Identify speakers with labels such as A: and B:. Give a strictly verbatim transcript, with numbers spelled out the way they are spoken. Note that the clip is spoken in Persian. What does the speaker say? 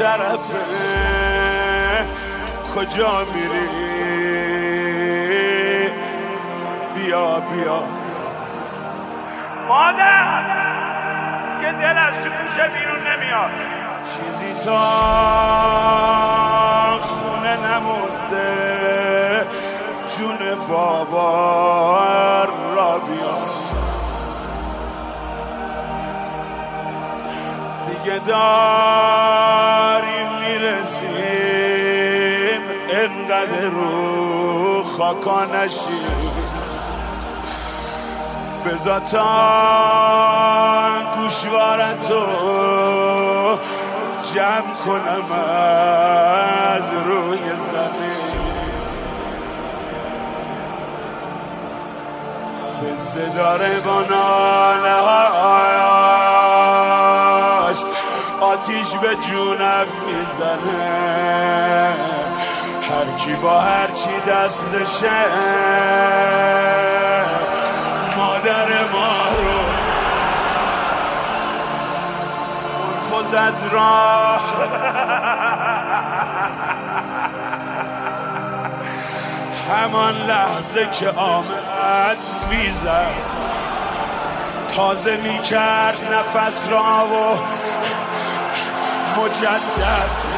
A: طرفه کجا میری بیا بیا
B: مادر که دل از تو کوچه بیرون نمیاد
A: چیزی تا خونه نمونده جون بابا را بیا دیگه داریم میرسیم انقدر رو خاکا نشیم بذار تا گوشوارتو جمع کنم از روی زمین فزه داره با نالهاش آتیش به جونم میزنه هر کی با هر چی دستشه مادر ما رو منفذ از راه همان لحظه که آمد میزد تازه میکرد نفس را و مجدد